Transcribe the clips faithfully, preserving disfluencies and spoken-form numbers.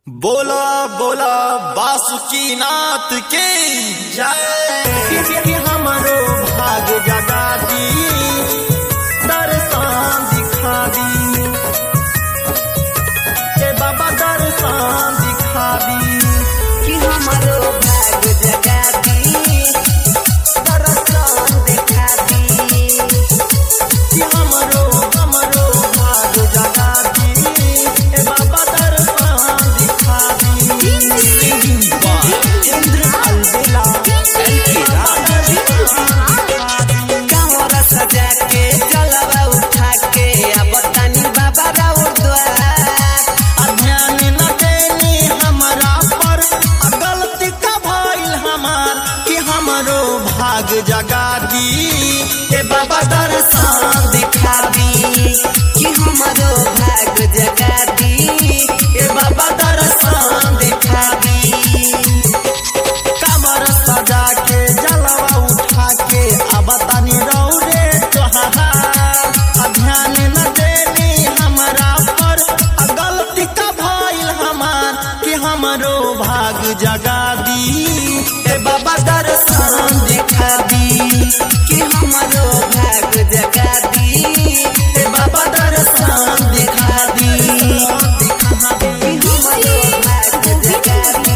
बोला बोला बासुकीनाथ के जय। हमारो भाग जगा दी, दर्शन दिखा दी, के बाबा दर्शन दिखा दी, कि हमारो भाग जगा दी, दर्शन दिखा दी, कि हमारो हमारो भाग जगा दी, ए बाबा दर्शन दिखा दी। इंद्र अलबेला कांवर सजा के जलवा उठा के अब तनी बाबा राउर द्वार। ध्यान न देनी हमारा पर, गलती का भइल हमार, कि हमरो भाग जगा दी, ए बाबा दर्शन दिखा दी, कि हमारो भाग जगा दी, ए बाबा दर्शन दिखा दी। कमर सजा के जलवा उठा के अब तनी रौरे तोहार। ध्यान न देनी हमारा पर, गलती का भइल हमार, कि हमरो भाग जगा दी, ए बाबा दर्शन दिखा दी, कि हमारो भाग जगा दी, ए बाबा दर्शन दिखा दी, कि हमारो भाग जगा दी,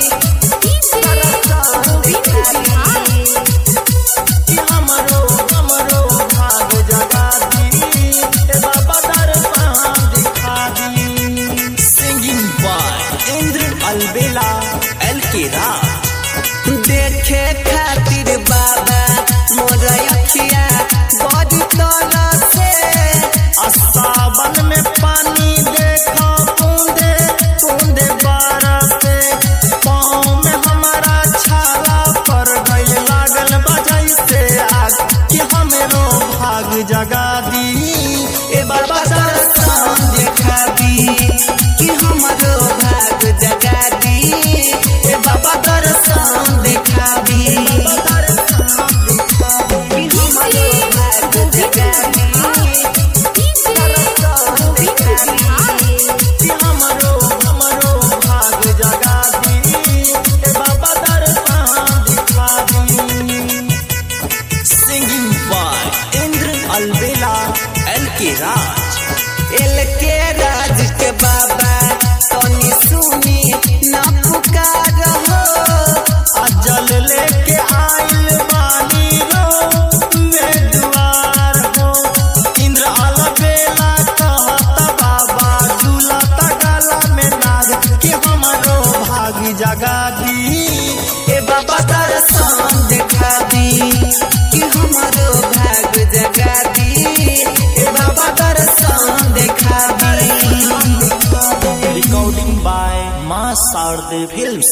दर्शन दिखा दी। कि हमरो हमरो भाग जगा दी, ए बाबा दर्शन दिखा दी। Singing by Indra Albela L K Raj. देखे खातिर बाबा मोर अखिया बड़ी तरह से, सावन में पानी देखो बूंदे बूंदे बरसे, पाँव में हमारा छाला पर गइल लागल बजै से आग, कि हमरो भाग जगा दी, ए बाबा दर्शन दिखा दी, कि हमारो भाग जगा दी, ए बाबा दर्शन दिखा दी, कि हमारो भाग जगा दी, दर्शन दिखा दी। कि हमरो हमरो भाग जगा दी, ए बाबा दर्शन दिखा दी। Singing by Indra Albela L K Raj. L K राज के बाबा तनी सुनी ना पुकार हो, अजल लेके आइल बानी रो वे दुआर हो। इंद्र अलबेला कहता बाबा झूलता गला में नाग, कि हमरो भाग जगा दी, ए बाबा दर्शन दिखा दी, कि हमारो भाग जगा दी, ए बाबा दर्शन दिखा दी। रिकॉर्डिंग बाय मां शारदे फिल्म्स।